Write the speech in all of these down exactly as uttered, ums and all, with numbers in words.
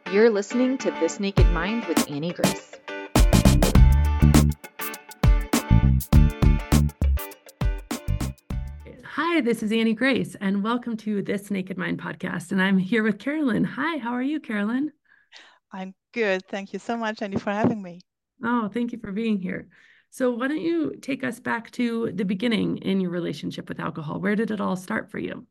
You're listening to This Naked Mind with Annie Grace. Hi, this is Annie Grace, and welcome to This Naked Mind podcast. And I'm here with Carolyn. Hi, how are you, Carolyn? I'm good. Thank you so much, Annie, for having me. Oh, thank you for being here. So, why don't you take us back to the beginning in your relationship with alcohol? Where did it all start for you?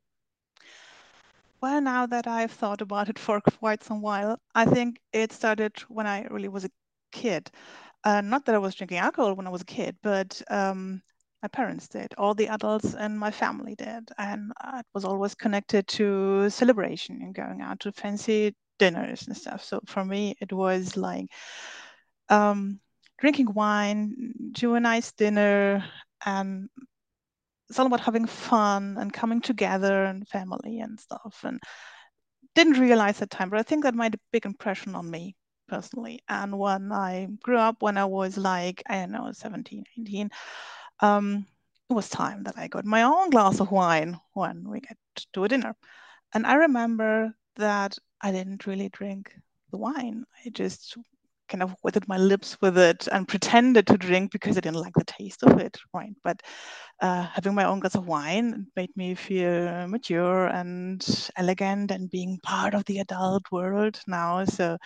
Well, now that I've thought about it for quite some while, I think it started when I really was a kid. Uh, not that I was drinking alcohol when I was a kid, but um, my parents did. All the adults in my family did. And uh, it was always connected to celebration and going out to fancy dinners and stuff. So for me, it was like um, drinking wine to a nice dinner, and it's all about having fun and coming together and family and stuff. And didn't realize at the time, but I think that made a big impression on me personally. And when I grew up, when I was like, I don't know, seventeen, eighteen, um, it was time that I got my own glass of wine when we get to a dinner. And I remember that I didn't really drink the wine. I just kind of wetted my lips with it and pretended to drink because I didn't like the taste of it, right? But uh, having my own glass of wine made me feel mature and elegant and being part of the adult world now. So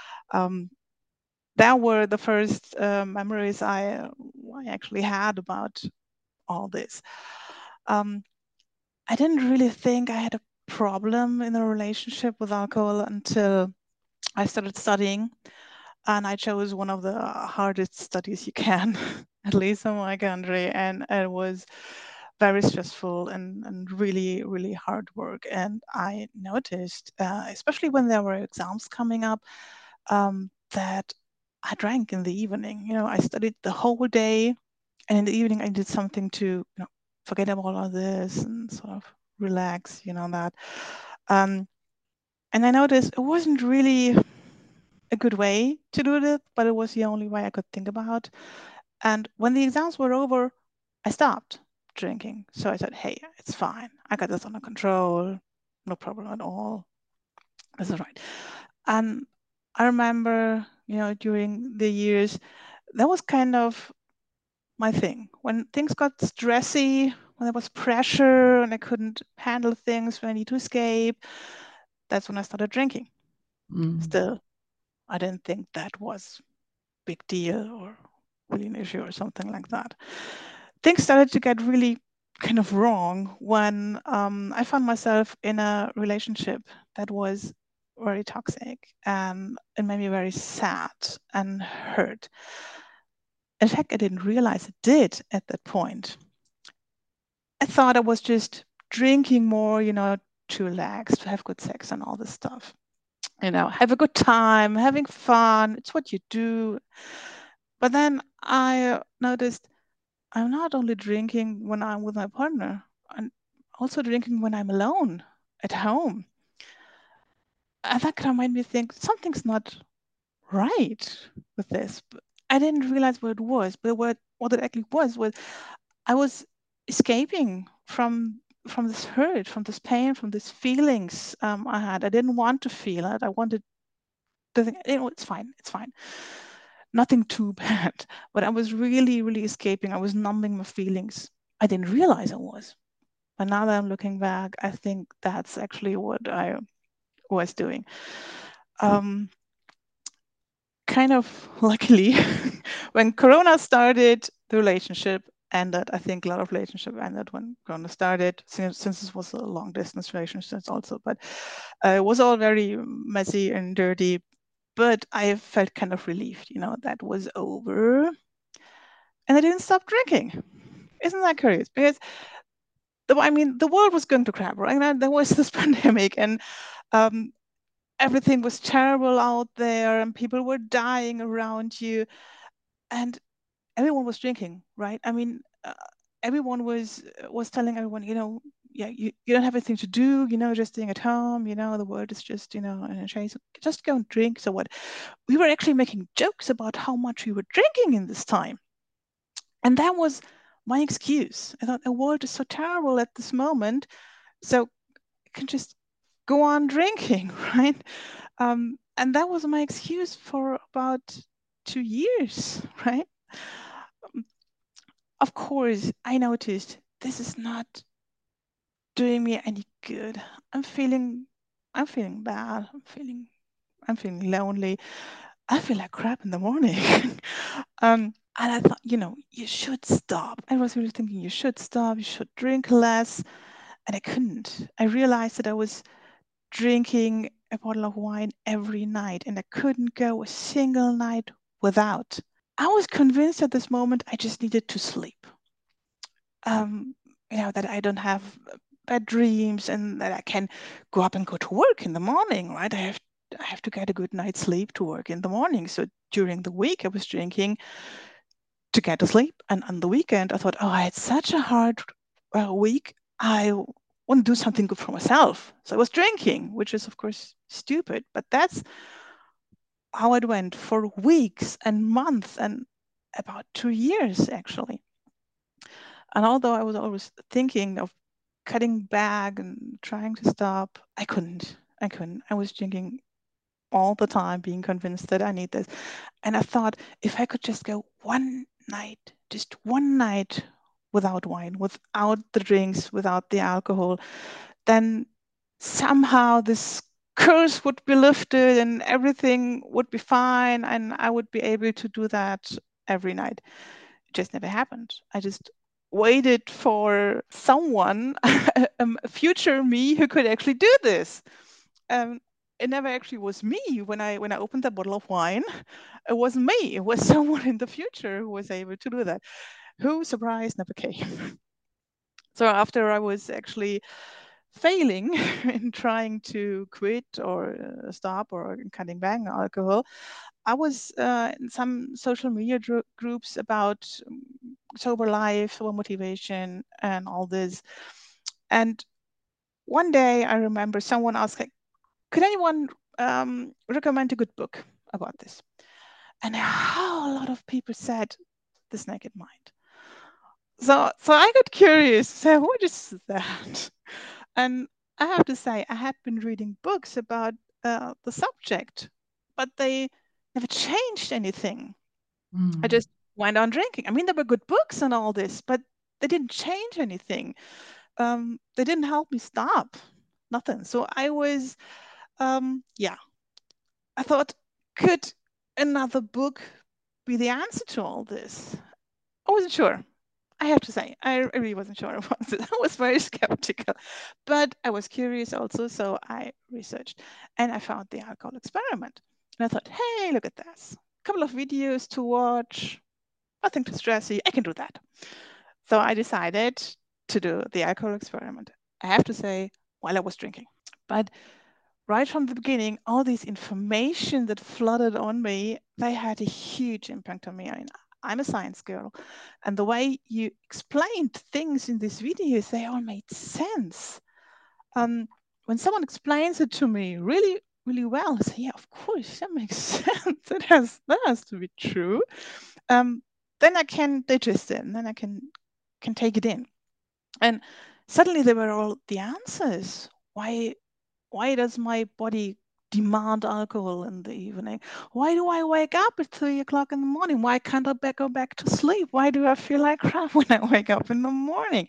um, that were the first uh, memories I, I actually had about all this. Um, I didn't really think I had a problem in a relationship with alcohol until I started studying, and I chose one of the hardest studies you can, at least in my country, and it was very stressful and, and really, really hard work. And I noticed, uh, especially when there were exams coming up, um, that I drank in the evening. You know, I studied the whole day, and in the evening I did something to, you know, forget about all of this and sort of relax, you know, that. Um, and I noticed it wasn't really a good way to do it, but it was the only way I could think about. And when the exams were over, I stopped drinking. So I said, hey, it's fine. I got this under control. No problem at all. This is right. And I remember, you know, during the years, that was kind of my thing. When things got stressy, when there was pressure and I couldn't handle things, when I need to escape, that's when I started drinking. Mm. Still, I didn't think that was big deal or really an issue or something like that. Things started to get really kind of wrong when um, I found myself in a relationship that was very toxic, and it made me very sad and hurt. In fact, I didn't realize it did at that point. I thought I was just drinking more, you know, to relax, to have good sex and all this stuff. You know, have a good time, having fun. It's what you do. But then I noticed I'm not only drinking when I'm with my partner, I'm also drinking when I'm alone at home. And that kind of made me think something's not right with this. But I didn't realize what it was, but what, what it actually was was I was escaping from from this hurt, from this pain, from these feelings um, I had. I didn't want to feel it. I wanted to think, you know, it's fine, it's fine. Nothing too bad. But I was really, really escaping. I was numbing my feelings. I didn't realize I was. But now that I'm looking back, I think that's actually what I was doing. Um, kind of luckily, when Corona started, the relationship ended. I think a lot of relationship ended when Corona started, since, since this was a long distance relationship also. But uh, it was all very messy and dirty. But I felt kind of relieved, you know, that was over. And I didn't stop drinking. Isn't that curious? Because the, I mean, the world was going to crap, right? And there was this pandemic, and um, everything was terrible out there, and people were dying around you, and everyone was drinking, right? I mean, uh, everyone was was telling everyone, you know, yeah, you, you don't have anything to do, you know, just staying at home, you know, the world is just, you know, in a chase. Just go and drink. So what? We were actually making jokes about how much we were drinking in this time, and that was my excuse. I thought the world is so terrible at this moment, so I can just go on drinking, right? Um, and that was my excuse for about two years, right? Of course, I noticed this is not doing me any good. I'm feeling, I'm feeling bad. I'm feeling, I'm feeling lonely. I feel like crap in the morning. um, and I thought, you know, you should stop. I was really thinking, you should stop. You should drink less. And I couldn't. I realized that I was drinking a bottle of wine every night, and I couldn't go a single night without. I was convinced at this moment I just needed to sleep. Um, you know, that I don't have bad dreams and that I can go up and go to work in the morning, right? I have I have to get a good night's sleep to work in the morning. So during the week, I was drinking to get to sleep. And on the weekend, I thought, oh, I had such a hard uh, week. I want to do something good for myself. So I was drinking, which is, of course, stupid. But that's how it went for weeks and months and about two years, actually. And although I was always thinking of cutting back and trying to stop, I couldn't. I couldn't. I was drinking all the time, being convinced that I need this. And I thought, if I could just go one night, just one night without wine, without the drinks, without the alcohol, then somehow this curse would be lifted and everything would be fine. And I would be able to do that every night. It just never happened. I just waited for someone, a future me, who could actually do this. Um, it never actually was me when I when I opened the bottle of wine. It wasn't me. It was someone in the future who was able to do that. Who, surprise, never came. So after I was actually failing in trying to quit or uh, stop or cutting back on alcohol, I was uh, in some social media dr- groups about um, sober life, sober motivation, and all this. And one day I remember someone asking, could anyone um, recommend a good book about this? And how a lot of people said, This Naked Mind. So, so I got curious. So what is that? And I have to say, I had been reading books about uh, the subject, but they never changed anything. Mm. I just went on drinking. I mean, there were good books and all this, but they didn't change anything. Um, they didn't help me stop. Nothing. So I was, um, yeah, I thought, could another book be the answer to all this? I wasn't sure. I have to say, I really wasn't sure about it. I was very skeptical, but I was curious also, so I researched and I found the alcohol experiment. And I thought, hey, look at this. A couple of videos to watch, nothing too stressy. I can do that. So I decided to do the alcohol experiment. I have to say, while I was drinking. But right from the beginning, all this information that flooded on me, they had a huge impact on me. I mean, I'm a science girl, and the way you explained things in these videos, they all made sense. Um, when someone explains it to me really, really well, I say, yeah, of course, that makes sense. That has that has to be true. Um, then I can digest it, and then I can can take it in. And suddenly there were all the answers. Why why does my body demand alcohol in the evening? Why do I wake up at three o'clock in the morning? Why can't I back go back to sleep? Why do I feel like crap when I wake up in the morning?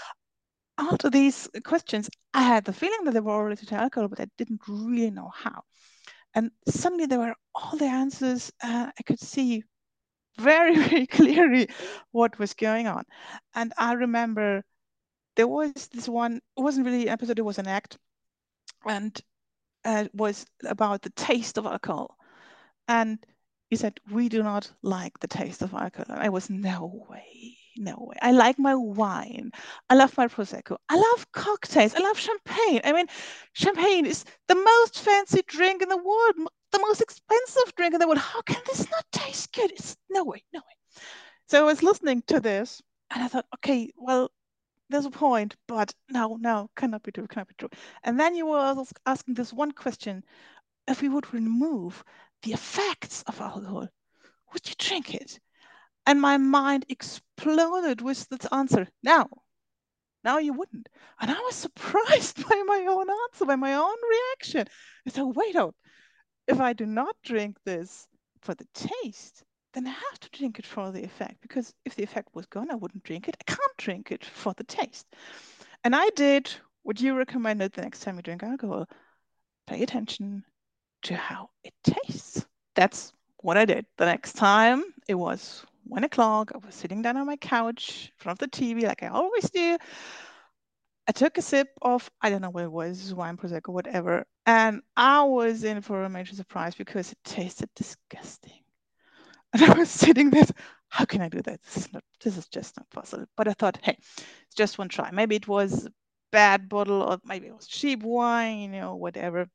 After these questions, I had the feeling that they were related to alcohol, but I didn't really know how. And suddenly there were all the answers. Uh, I could see very, very clearly what was going on. And I remember there was this one, it wasn't really an episode, it was an act. And uh, was about the taste of alcohol. And he said, we do not like the taste of alcohol. And I was, no way, no way. I like my wine. I love my Prosecco. I love cocktails. I love champagne. I mean, champagne is the most fancy drink in the world, the most expensive drink in the world. How can this not taste good? It's no way, no way. So I was listening to this and I thought, okay, well, there's a point, but no, no, cannot be true, cannot be true. And then you were asking this one question: if we would remove the effects of alcohol, would you drink it? And my mind exploded with this answer: no, no, you wouldn't. And I was surprised by my own answer, by my own reaction. I said, wait up, if I do not drink this for the taste, then I have to drink it for the effect, because if the effect was gone, I wouldn't drink it. I can't drink it for the taste. And I did what you recommended the next time you drink alcohol. Pay attention to how it tastes. That's what I did. The next time it was one o'clock. I was sitting down on my couch in front of the T V like I always do. I took a sip of, I don't know what it was, wine, Prosecco, whatever. And I was in for a major surprise because it tasted disgusting. And I was sitting there, how can I do that? This is not, this is just not possible. But I thought, hey, it's just one try. Maybe it was a bad bottle, or maybe it was cheap wine, you know, whatever.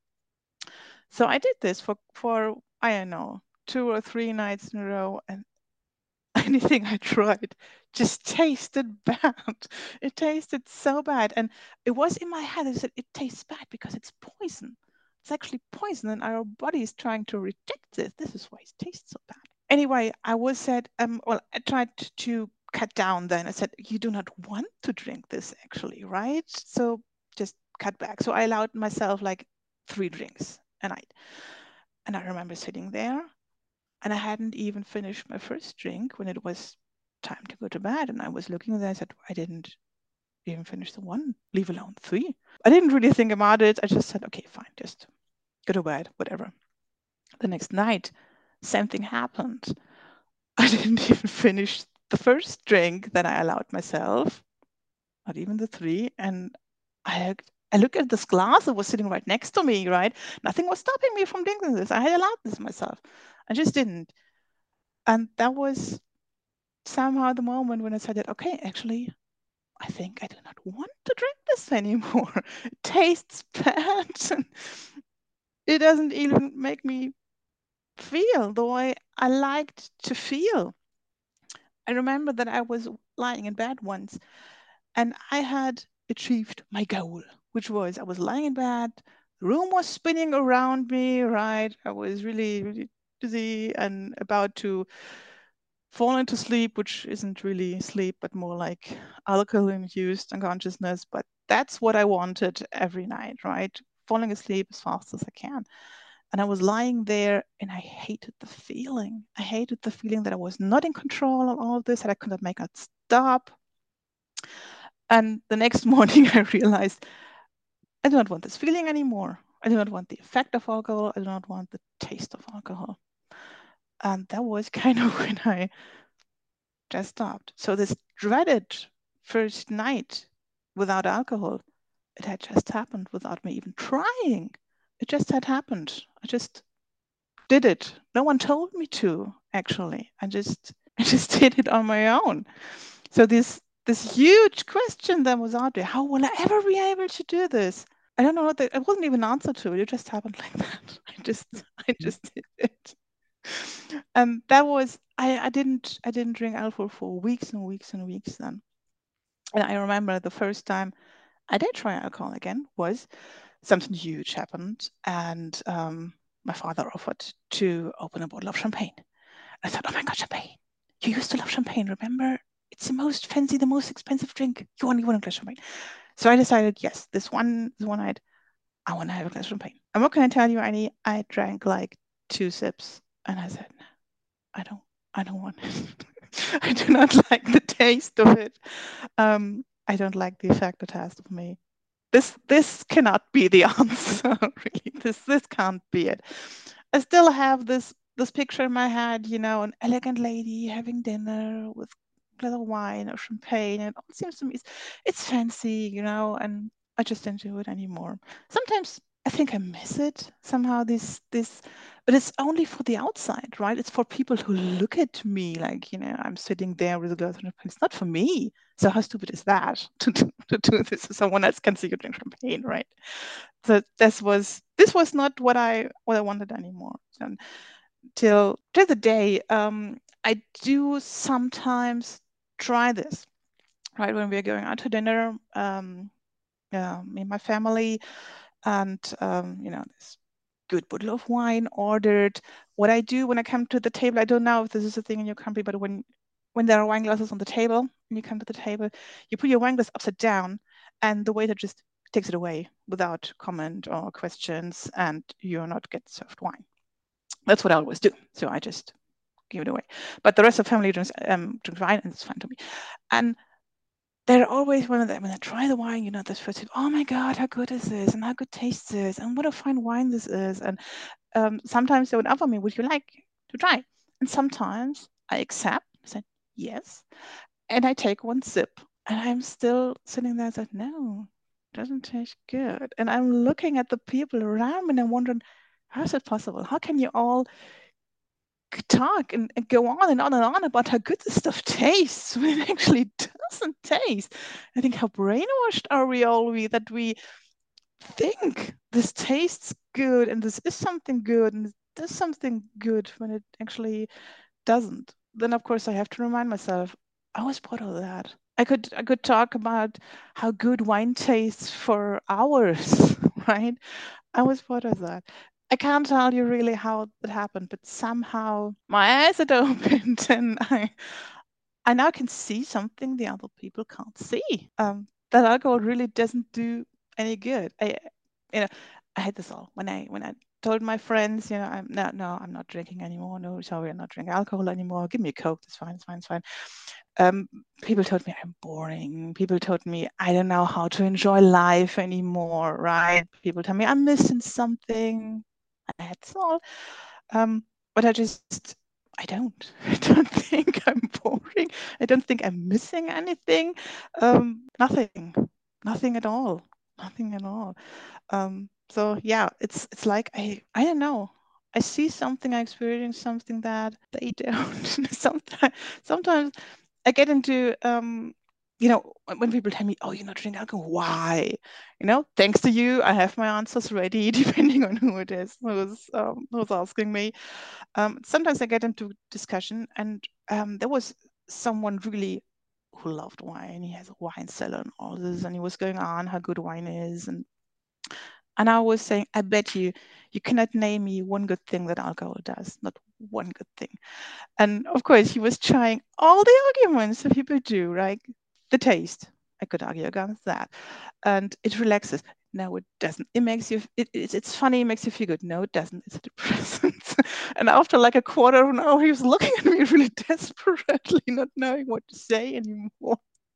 So I did this for, for, I don't know, two or three nights in a row, and anything I tried just tasted bad. It tasted so bad. And it was in my head, I said, it tastes bad because it's poison. It's actually poison, and our body is trying to reject this. This is why it tastes so bad. Anyway, I was said, um, well, I tried to cut down then. I said, you do not want to drink this actually, right? So just cut back. So I allowed myself like three drinks a night. And I remember sitting there, and I hadn't even finished my first drink when it was time to go to bed. And I was looking there, I said, I didn't even finish the one, leave alone three. I didn't really think about it. I just said, okay, fine, just go to bed, whatever. The next night, same thing happened. I didn't even finish the first drink that I allowed myself, not even the three. And I I looked at this glass that was sitting right next to me, right? Nothing was stopping me from drinking this. I had allowed this myself. I just didn't. And that was somehow the moment when I said, okay, actually, I think I do not want to drink this anymore. It tastes bad. It doesn't even make me feel the way I liked to feel. I remember that I was lying in bed once, and I had achieved my goal, which was I was lying in bed, the room was spinning around me, right? I was really, really dizzy and about to fall into sleep, which isn't really sleep, but more like alcohol-induced unconsciousness. But that's what I wanted every night, right? Falling asleep as fast as I can. And I was lying there, and I hated the feeling. I hated the feeling that I was not in control of all of this, that I could not make it stop. And the next morning, I realized I do not want this feeling anymore. I do not want the effect of alcohol. I do not want the taste of alcohol. And that was kind of when I just stopped. So this dreaded first night without alcohol, it had just happened without me even trying. It just had happened. I just did it. No one told me to, actually. I just I just did it on my own. So this this huge question that was out there, how will I ever be able to do this? I don't know what the, it wasn't even an answer to it. It just happened like that. I just I just did it. And that was I, I didn't I didn't drink alcohol for weeks and weeks and weeks then. And I remember the first time I did try alcohol again was something huge happened, and um, my father offered to open a bottle of champagne. I thought, oh my God, champagne! You used to love champagne, remember? It's the most fancy, the most expensive drink. You want, you want a glass of champagne. So I decided, yes, this one, this one night, I want to have a glass of champagne. And what can I tell you, Annie? I drank like two sips, and I said, I don't, I don't want it. I do not like the taste of it. Um, I don't like the effect it has on me. This, this cannot be the answer, really. This, this can't be it. I still have this, this picture in my head, you know, an elegant lady having dinner with a glass of wine or champagne. And it seems to me it's, it's fancy, you know, and I just don't do it anymore. Sometimes I think I miss it somehow, this, this, but it's only for the outside, right? It's for people who look at me like, you know, I'm sitting there with a glass of champagne. It's not for me. So how stupid is that to do, to do this so someone else can see you drink champagne, right? So this was this was not what I what I wanted anymore. And till to the day, um, I do sometimes try this, right? When we're going out to dinner, um, yeah, me and my family, and um, you know, this good bottle of wine ordered. What I do when I come to the table, I don't know if this is a thing in your country, but when when there are wine glasses on the table and you come to the table, you put your wine glass upside down, and the waiter just takes it away without comment or questions, and you're not get served wine. That's what I always do. So I just give it away. But the rest of the family drinks um, drinks wine, and it's fine to me. And they're always one of them when I try the wine, you know, this first, oh my God, how good is this? And how good taste this? And what a fine wine this is. And um, sometimes they would offer me, would you like to try? And sometimes I accept, I said, yes. And I take one sip. And I'm still sitting there and said, no, it doesn't taste good. And I'm looking at the people around me and I'm wondering, how is it possible? How can you all talk and, and go on and on and on about how good this stuff tastes when it actually doesn't taste? I think, how brainwashed are we all we that we think this tastes good and this is something good and this is something good when it actually doesn't. Then of course I have to remind myself, I was part of that. I could I could talk about how good wine tastes for hours, right? I was part of that. I can't tell you really how it happened, but somehow my eyes had opened and I I now can see something the other people can't see. Um, that alcohol really doesn't do any good. I, you know, I had this all when I when I told my friends, you know, I'm no, no, I'm not drinking anymore. No, sorry, I'm not drinking alcohol anymore. Give me a Coke. It's fine. It's fine. It's fine. Um, people told me I'm boring. People told me I don't know how to enjoy life anymore. Right? People tell me I'm missing something. That's all. Um, but I just I don't. I don't think I'm boring. I don't think I'm missing anything. Um, nothing. Nothing at all. Nothing at all. Um, so yeah, it's it's like I I don't know. I see something, I experience something that they don't. sometimes sometimes I get into um, you know, when people tell me, oh, you're not drinking alcohol, why? You know, thanks to you, I have my answers ready, depending on who it is who's um, who's asking me. Um, sometimes I get into discussion, and um, there was someone really who loved wine. He has a wine cellar and all this, and he was going on how good wine is, and and I was saying, I bet you you cannot name me one good thing that alcohol does, not one good thing. And of course, he was trying all the arguments that people do, right? The taste, I could argue against that, and it relaxes. No, it doesn't. It makes you, it, it, it's funny, it makes you feel good. No, it doesn't. It's a depressant. And after like a quarter of an hour, he was looking at me really desperately, not knowing what to say anymore.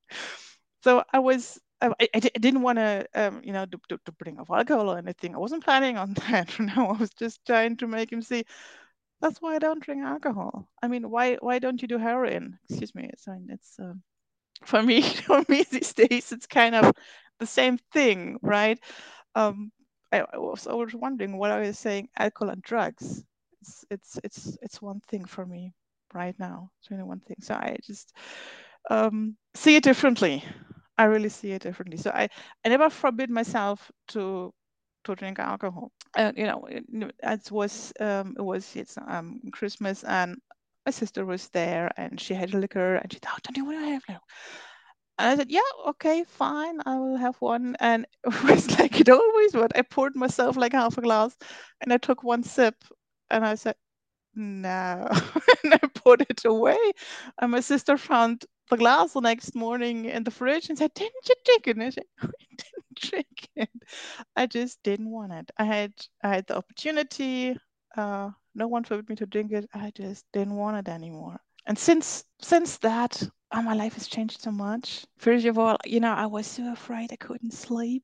So I was, I, I, I didn't want to, um, you know, to, to, to bring up alcohol or anything. I wasn't planning on that. No, I was just trying to make him see, that's why I don't drink alcohol. I mean, why why don't you do heroin? Excuse me. It's, I mean, it's uh, for me, for me these days, it's kind of the same thing, right? Um, I, I was always wondering what I was saying, alcohol and drugs. It's it's it's it's one thing for me right now. It's really one thing. So I just um, see it differently. I really see it differently. So I I never forbid myself to to drink alcohol. Uh, you know, it, it was um, it was it's um, Christmas, and my sister was there, and she had a liquor, and she thought, "Don't you want to have now?" And I said, "Yeah, okay, fine, I will have one." And it was like it always was. I poured myself like half a glass, and I took one sip, and I said, "No," and I put it away. And my sister found the glass the next morning in the fridge and said, "Didn't you drink it?" And I said, "I didn't drink it. I just didn't want it. I had I had the opportunity. Uh, no one forbade me to drink it. I just didn't want it anymore." And since since that, oh, my life has changed so much. First of all, you know, I was so afraid I couldn't sleep.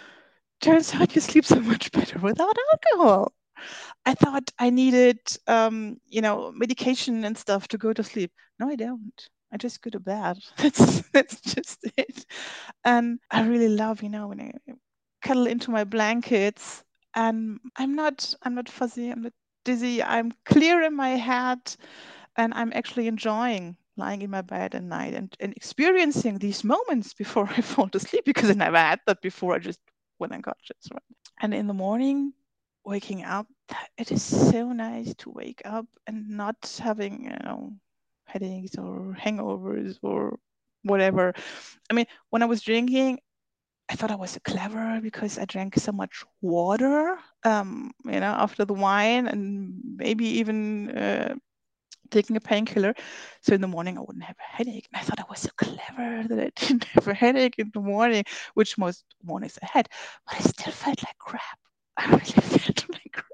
Turns out you sleep so much better without alcohol. I thought I needed, um, you know, medication and stuff to go to sleep. No, I don't. I just go to bed. That's that's just it. And I really love, you know, when I cuddle into my blankets, and I'm not, I'm not fuzzy. I'm not dizzy. I'm clear in my head, and I'm actually enjoying lying in my bed at night and, and experiencing these moments before I fall to sleep, because I never had that before. I just went unconscious, right? And in the morning, waking up, it is so nice to wake up and not having, you know, headaches or hangovers or whatever. I mean, when I was drinking, I thought I was so clever because I drank so much water, um, you know, after the wine, and maybe even uh, taking a painkiller. So in the morning, I wouldn't have a headache. And I thought I was so clever that I didn't have a headache in the morning, which most mornings I had, but I still felt like crap. I really felt like crap.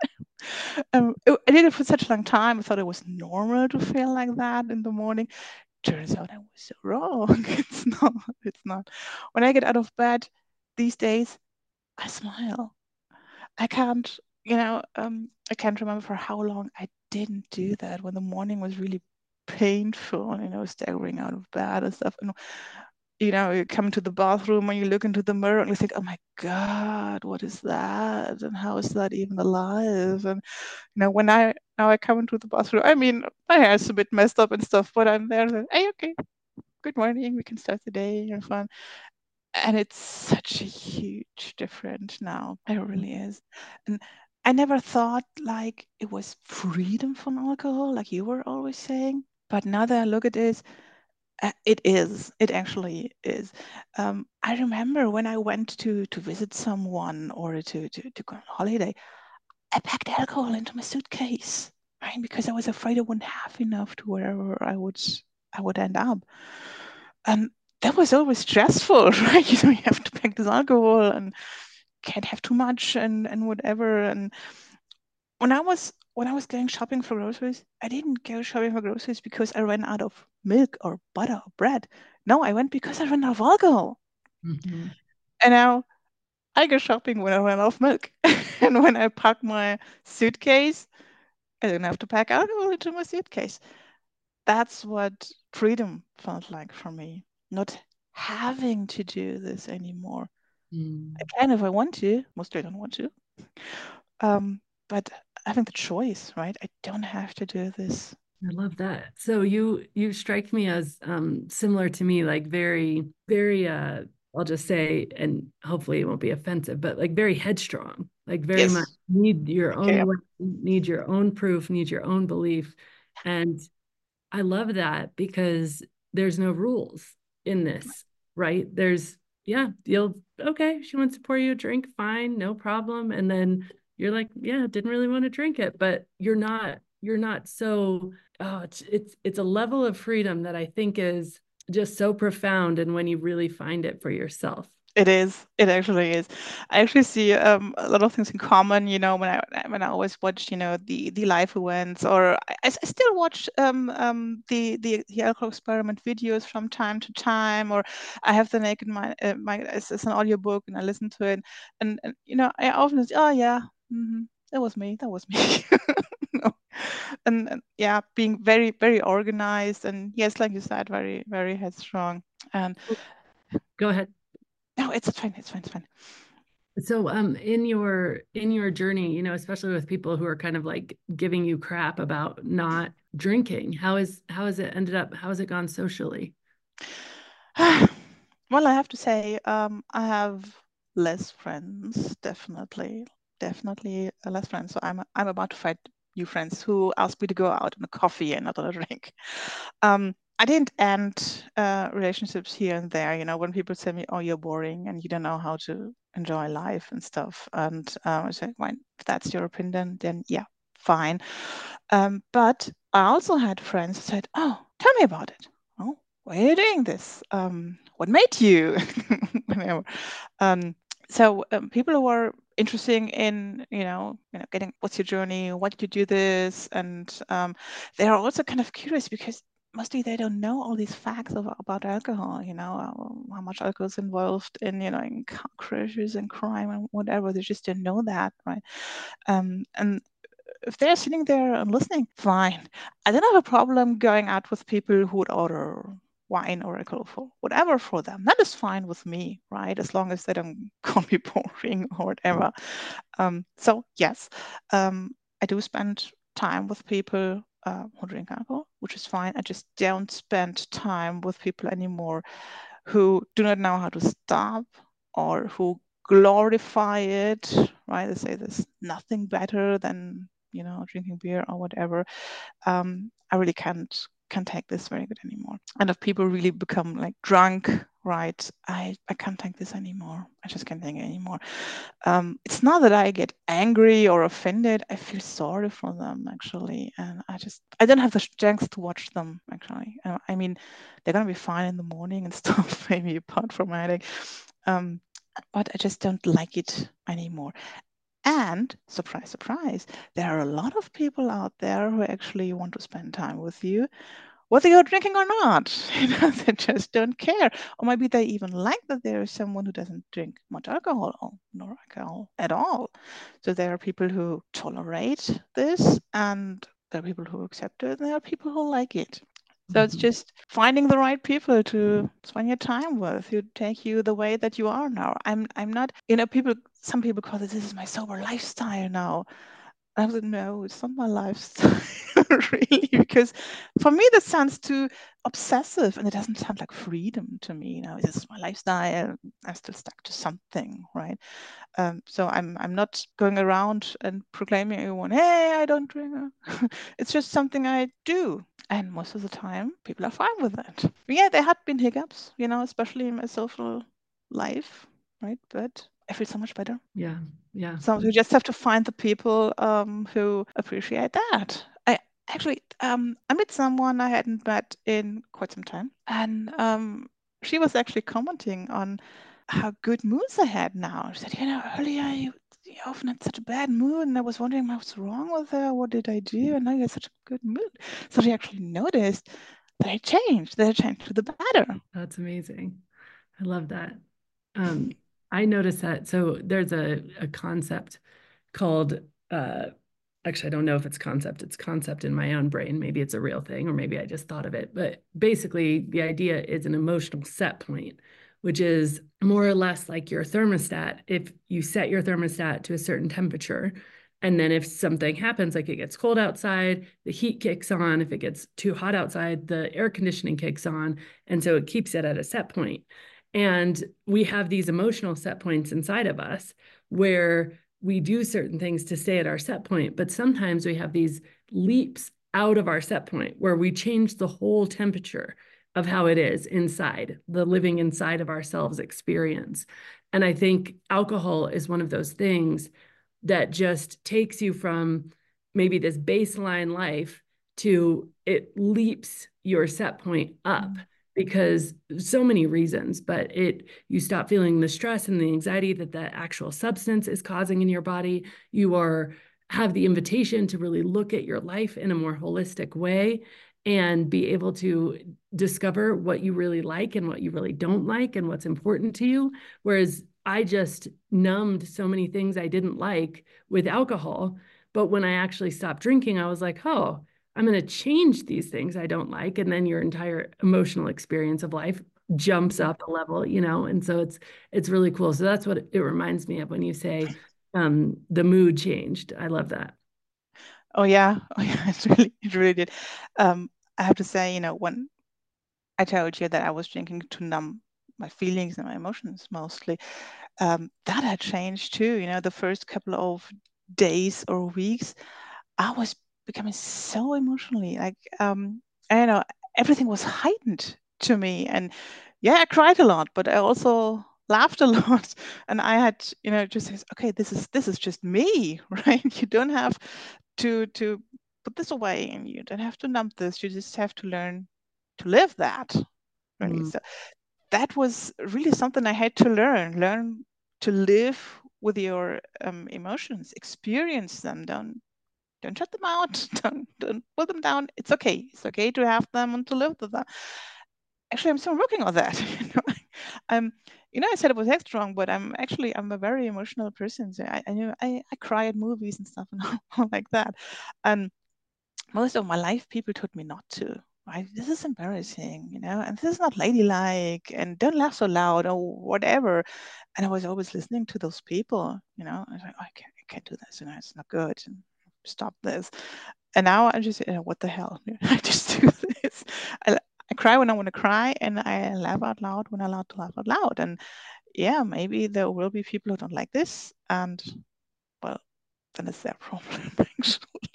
um, it- I did it for such a long time. I thought it was normal to feel like that in the morning. Turns out I was so wrong. It's not. It's not. When I get out of bed these days, I smile. I can't, you know, um, I can't remember for how long I didn't do that when the morning was really painful, you know, staggering out of bed and stuff. And, you know, you come to the bathroom and you look into the mirror and you think, oh my God, what is that? And how is that even alive? And, you know, when I, now I come into the bathroom, I mean, my hair is a bit messed up and stuff, but I'm there, like, hey, okay, good morning, we can start the day and fun. And it's such a huge difference now. It really is. And I never thought like it was freedom from alcohol, like you were always saying. But now that I look at this, uh, it is. It actually is. Um, I remember when I went to to visit someone or to to, to go on holiday, I packed alcohol into my suitcase, right? Because I was afraid I wouldn't have enough to wherever I would I would end up. And that was always stressful, right? You know, you have to pack this alcohol and can't have too much and and whatever. And when I was when I was going shopping for groceries, I didn't go shopping for groceries because I ran out of milk or butter or bread. No, I went because I ran out of alcohol. Mm-hmm. And now I go shopping when I run out of milk. And when I pack my suitcase, I don't have to pack alcohol into my suitcase. That's what freedom felt like for me. Not having to do this anymore. Mm. I can if I want to. Mostly I don't want to. Um, but having the choice, right? I don't have to do this. I love that. So you you strike me as um similar to me, like very, very uh I'll just say, and hopefully it won't be offensive, but like very headstrong, like very much Yes. need your Okay. own way, need your own proof, need your own belief. And I love that because there's no rules in this, right? There's, yeah, you'll, okay, she wants to pour you a drink, fine, no problem. And then you're like, yeah, didn't really want to drink it, but you're not, you're not so, oh, it's, it's, it's a level of freedom that I think is just so profound. And when you really find it for yourself. It is. It actually is. I actually see um, a lot of things in common. You know, when I when I always watch, you know, the the live events, or I, I still watch um, um, the the the alcohol experiment videos from time to time, or I have the Naked Mind uh, my it's, it's an audiobook and I listen to it, and, and you know, I often say, oh yeah, mm-hmm, that was me, that was me. No. And, and yeah, being very very organized, and yes, like you said, very very headstrong. And Go ahead. no, it's fine, it's fine, it's fine. So um in your in your journey, you know, especially with people who are kind of like giving you crap about not drinking, how is how has it ended up, how has it gone socially? Well, I have to say, um, I have less friends, definitely, definitely uh, less friends. So I'm I'm about to find new friends who ask me to go out on a coffee and not on a drink. Um, I didn't end uh, relationships here and there. You know, when people say me, "Oh, you're boring and you don't know how to enjoy life and stuff," and um, I say, "Fine, if that's your opinion, then yeah, fine." Um, but I also had friends who said, "Oh, tell me about it. Oh, why are you doing this? Um, what made you?" Whatever. Um, so um, people who are interesting in, you know, you know, getting what's your journey, why did you do this, and um, they are also kind of curious because mostly they don't know all these facts of, about alcohol. You know, uh, how much alcohol is involved in, you know, in car crashes and crime and whatever. They just don't know that, right? Um, and if they're sitting there and listening, fine. I don't have a problem going out with people who would order wine or alcohol for whatever for them. That is fine with me, right? As long as they don't call me boring or whatever. Um, so yes, um, I do spend time with people uh, who drink alcohol, which is fine. I just don't spend time with people anymore who do not know how to stop or who glorify it, right? They say there's nothing better than, you know, drinking beer or whatever. Um, I really can't can't take this very good anymore. And if people really become like drunk, right, I, I can't take this anymore. I just can't take it anymore. Um, it's not that I get angry or offended. I feel sorry for them actually, and I just I don't have the strength to watch them actually. Uh, I mean, they're gonna be fine in the morning and stuff, maybe apart from my headache. Um, but I just don't like it anymore. And surprise, surprise, there are a lot of people out there who actually want to spend time with you, whether you're drinking or not. You know, they just don't care. Or maybe they even like that there is someone who doesn't drink much alcohol or nor alcohol at all. So there are people who tolerate this, and there are people who accept it, and there are people who like it. So it's Mhm. just finding the right people to spend your time with, who take you the way that you are now. I'm I'm not, you know, people some people call it, this is my sober lifestyle now. I was like, no, it's not my lifestyle, really, because for me that sounds too obsessive, and it doesn't sound like freedom to me. You know, this is my lifestyle. I'm still stuck to something, right? Um, so I'm I'm not going around and proclaiming everyone, hey, I don't drink. It's just something I do, and most of the time people are fine with that. But yeah, there had been hiccups, you know, especially in my social life, right? But I feel so much better. Yeah, yeah. So you just have to find the people um, who appreciate that. I actually, um, I met someone I hadn't met in quite some time, and um, she was actually commenting on how good moods I had now. She said, you know, earlier you, you often had such a bad mood, and I was wondering what's wrong with her. What did I do? And now you have such a good mood. So she actually noticed that I changed, that I changed for the better. That's amazing. I love that. Um, I noticed that. So there's a, a concept called, uh, actually, I don't know if it's concept, it's concept in my own brain. Maybe it's a real thing, or maybe I just thought of it. But basically, the idea is an emotional set point, which is more or less like your thermostat. If you set your thermostat to a certain temperature, and then if something happens, like it gets cold outside, the heat kicks on. If it gets too hot outside, the air conditioning kicks on. And so it keeps it at a set point. And we have these emotional set points inside of us where we do certain things to stay at our set point, but sometimes we have these leaps out of our set point where we change the whole temperature of how it is inside, the living inside of ourselves experience. And I think alcohol is one of those things that just takes you from maybe this baseline life to it leaps your set point up. Mm-hmm. Because so many reasons, but it you stop feeling the stress and the anxiety that the actual substance is causing in your body. You are have the invitation to really look at your life in a more holistic way and be able to discover what you really like and what you really don't like and what's important to you. Whereas I just numbed so many things I didn't like with alcohol. But when I actually stopped drinking, I was like, oh, I'm going to change these things I don't like. And then your entire emotional experience of life jumps up a level, you know? And so it's, it's really cool. So that's what it reminds me of when you say um, the mood changed. I love that. Oh yeah. Oh yeah. It really, it really did. Um, I have to say, you know, when I told you that I was drinking to numb my feelings and my emotions mostly, um, that had changed too. You know, the first couple of days or weeks, I was becoming so emotionally like, um, I don't know, everything was heightened to me. And yeah, I cried a lot, but I also laughed a lot. And I had, you know, just says, okay, this is this is just me, right? You don't have to to put this away, and you don't have to numb this. You just have to learn to live that. Really. Mm. So that was really something I had to learn. Learn to live with your um, emotions, experience them. Don't don't shut them out. Don't don't put them down. It's okay. It's okay to have them and to live with them. Actually, I'm still working on that. You know, I'm. You know, I said it was headstrong, but I'm actually I'm a very emotional person. So I I know I, I cry at movies and stuff and all like that. And most of my life, people told me not to. Right? This is embarrassing, you know, and this is not ladylike, and don't laugh so loud or whatever. And I was always listening to those people, you know. I was like, oh, I can't, I can't do this, you know, it's not good. And stop this. And now I just, you know, what the hell? I just do this. I, I cry when I want to cry, and I laugh out loud when I'm allowed to laugh out loud. And yeah, maybe there will be people who don't like this, and well, then it's their problem, actually.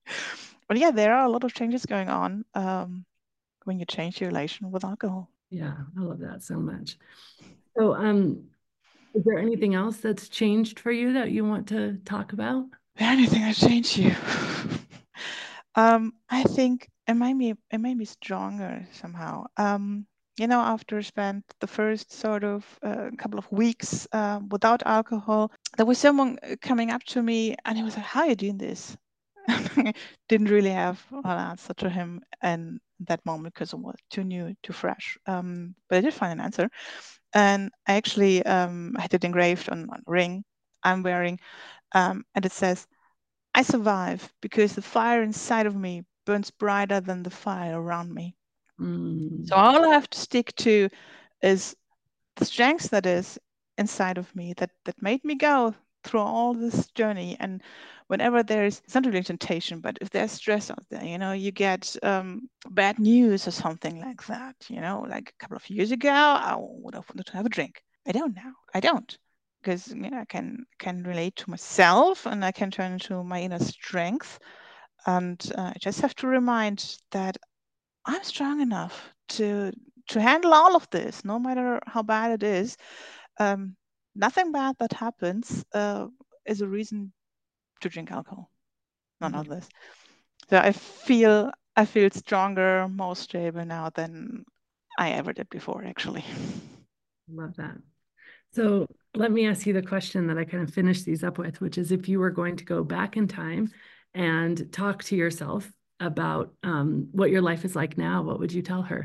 But yeah, there are a lot of changes going on um, when you change your relation with alcohol. Yeah, I love that so much. So, um, is there anything else that's changed for you that you want to talk about? Anything that changed you? um, I think it made me it made me stronger somehow. Um, you know, after I spent the first sort of uh, couple of weeks uh, without alcohol, there was someone coming up to me and he was like, how are you doing this? Didn't really have an answer to him in that moment because it was too new, too fresh. Um, but I did find an answer. And I actually um, had it engraved on, on a ring I'm wearing. Um, and it says, I survive because the fire inside of me burns brighter than the fire around me. Mm. So all I have to stick to is the strength that is inside of me that that made me go through all this journey. And whenever there's, it's not really temptation, but if there's stress out there, you know, you get um, bad news or something like that, you know, like a couple of years ago, I would have wanted to have a drink. I don't now. I don't. Because you know, I can can relate to myself and I can turn into my inner strength. And uh, I just have to remind that I'm strong enough to to handle all of this, no matter how bad it is. Um, nothing bad that happens uh, is a reason to drink alcohol. None of this. So I feel I feel stronger, more stable now than I ever did before, actually. Love that. So let me ask you the question that I kind of finish these up with, which is if you were going to go back in time and talk to yourself about um, what your life is like now, what would you tell her?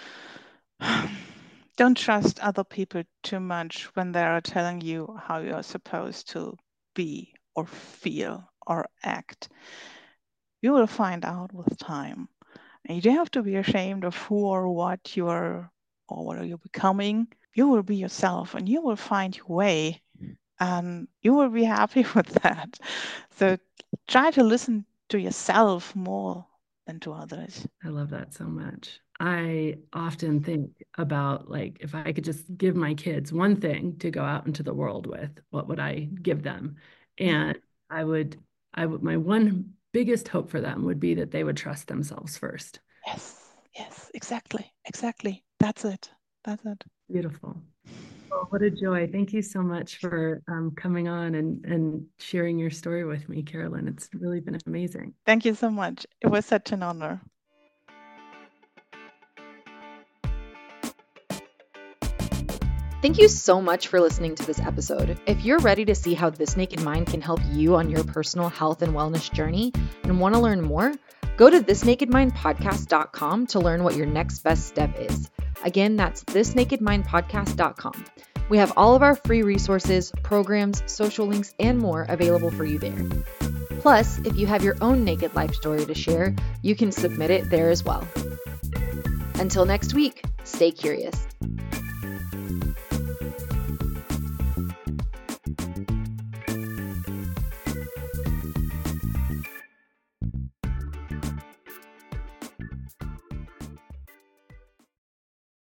Don't trust other people too much when they are telling you how you're supposed to be or feel or act. You will find out with time. And you don't have to be ashamed of who or what you are or what are you becoming. You will be yourself and you will find your way and you will be happy with that. So try to listen to yourself more than to others. I love that so much. I often think about like if I could just give my kids one thing to go out into the world with, what would I give them? And I would, I would, my one biggest hope for them would be that they would trust themselves first. Yes, yes, exactly, exactly. That's it. That's it. Beautiful. Well, what a joy. Thank you so much for um, coming on and, and sharing your story with me, Carolyn. It's really been amazing. Thank you so much. It was such an honor. Thank you so much for listening to this episode. If you're ready to see how This Naked Mind can help you on your personal health and wellness journey and want to learn more, go to this naked mind podcast dot com to learn what your next best step is. Again, that's this naked mind podcast dot com. We have all of our free resources, programs, social links, and more available for you there. Plus, if you have your own naked life story to share, you can submit it there as well. Until next week, stay curious.